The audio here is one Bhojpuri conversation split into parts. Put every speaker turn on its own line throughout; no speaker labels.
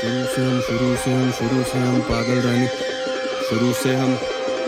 शुरू से हम पागल रानी, शुरू से हम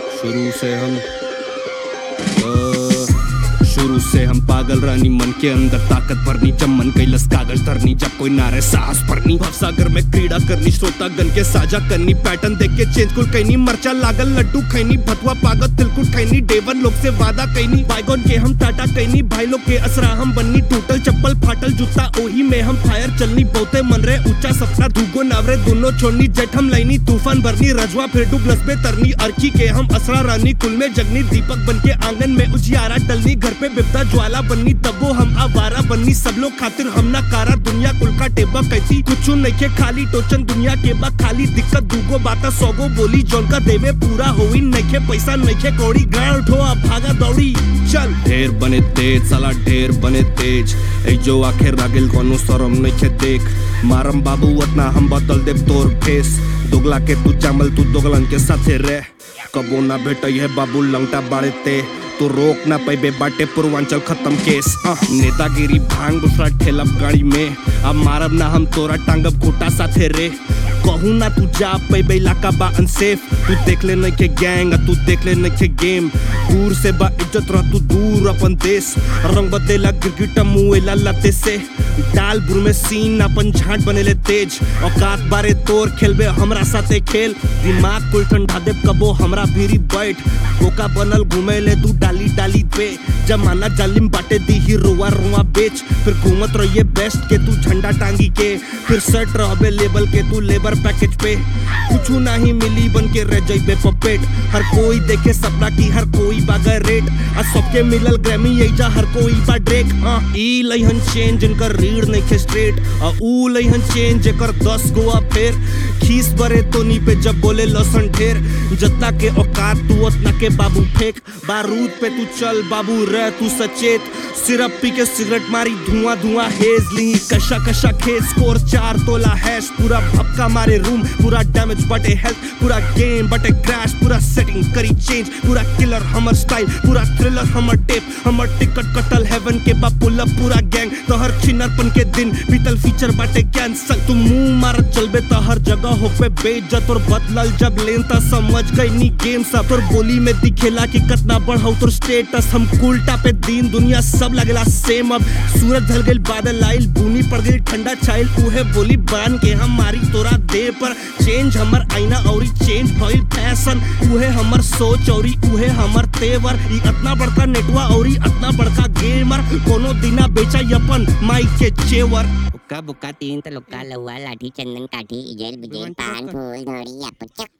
शुरू से हम पागल रानी। मन के अंदर ताकत भरनी, जब मन कैलस कागज धरनी, जब कोई नारे साहस भरनी। भवसागर में क्रीड़ा करनी, श्रोता गन के साझा करनी। पैटर्न देख के चेंज कुल कैनी, मरचा लागल लड्डू खैनी। भतवा पागल तिलकुट खैनी, डेवन लोग से वादा कैनी। बाइगोन के हम टाटा कैनी, भाई लोग के असरा हम बननी। टूटल चप्पल फाटल जूता ओही में हम फायर चलनी। बहुते मन रे ऊंचा सपना, धुगो नावरे दोनों छोड़नी। जेठ हम लाइनी, तूफान भरनी, रजवा फिर डूबलस में तरनी। अर्की के हम असरा रानी, कुल में जगनी। दीपक बन के आंगन में उजियारा डलनी। घर पे बिपता ज्वाला बननी, तब वो हम आवारा बननी। सब लोग खातिर हम ना कारा, दुनिया कुल का टेबा कैसी। कुछ नहीं खाली टोचन, दुनिया के बा खाली दिक्कत। दूगो बाता सौगो बोली, जौन का देवे पूरा होई। नइखे पैसा नइखे कौड़ी, गाड़ उठो अब भागा दौड़ी। चल ढेर बने तेज, साला ढेर बने तेज। ए जो आखिर रागिल कोनो शरम नइखे देख। मारम बाबू उतना हम बदल देव तोर फेस। दोगला के तू चामल, तू दोगलन के साथे रह। कबो ना भेटई है बाबू लंगटा बाड़े ते। तो रोक ना पैबे बाटे पूर्वांचल खत्म केस। नेतागिरी भांग दूसरा ठेलब गाड़ी में। अब मारब ना हम तोरा टांगब खोटा साथे रे। कहूँ ना तू जा पैबे इलाका बा अनसेफ। तू देख ले नहीं के गैंग, तू देख ले नहीं के गेम। दूर से बा इज्जत रह तू दूर अपन देश। रंग बदलेला गिरगिटा मुएला लते से। डाल बुर में सीन अपन झाट बनेले तेज। औकात बारे तोर खेलबे हमरा साथे खेल। दिमाग कुल ठंडा दे कबो हमरा भीरी बैठ। बोका बनल घूमे ले तू डाली डाली पे। जमाना जालिम बाटे दी ही रुआ रुआ बेच। फिर घूमत रहिए बेस्ट के तू झंडा टांगी के। फिर सेट रहबे लेवल के तू लेबर पैकेज पे। कुछ नहीं मिली बन के रह जाइबे पपेट। हर कोई देखे सपना की, हर कोई बागा रेट। आ सबके मिलल ग्रैमी यही जा, हर कोई बा ड्रेक। ई लइहन चेंज इनकर रीढ़ नहीं खे स्ट्रेट। ऊ लइहन चेंज एकर 10 गोआ फेर। खीस बरे तोनी पे जब बोले लसन ढेर। जतना के औकात तू उतना के बाबू फेंक। बारूद पे तू चल बाबू रह तू सचेत। सिरप पी के सिगरेट मारी, धुआं धुआं हेज ली। कशा कशा खेत स्कोर 4 तोला हैश। पूरा भपका मारे रूम, पूरा डैमेज बटे हेल्थ। पूरा गेम बटे क्रैश, पूरा सेटिंग करी चेंज। पूरा किलर हमर स्टाइल, पूरा थ्रिलर हमर टेप। हमर टिकट कटल हेवन के बा पुल अप पूरा गैंग। तो हर छिनरपन के दिन बीतल फीचर बाटे कैंसल। तू मुंह मारत चलबे तो हर जगह हो पे बेइज्जत। और बदलल जब लेन ता समझ गई नी गेम सब। तोर बोली में दिखेला कि कितना बढ़ाऊ तोर स्टेटस। हम उल्टा पे दीन दुनिया सब लगेला सेम। अब सूरज ढल गइल, बादल आइल, बुनी पड़ गइल, ठंडा छाइल। उहे बोली बान के हम मारी तोरा देह पर। चेंज हमर आईना औरी चेंज भइल फैशन। उहे हमर सोच औरी उहे हमर तेवर। ई इतना बड़का नेटवा औरी इतना बड़का गेमर। कोनो दिना बेचा अपन माइक के चेवर।
बुक्का बुक्का तीन तलुक्का लहुआ लाठी चंदन काठी इजेल बिजेल पान फूल धोरी या पुचक।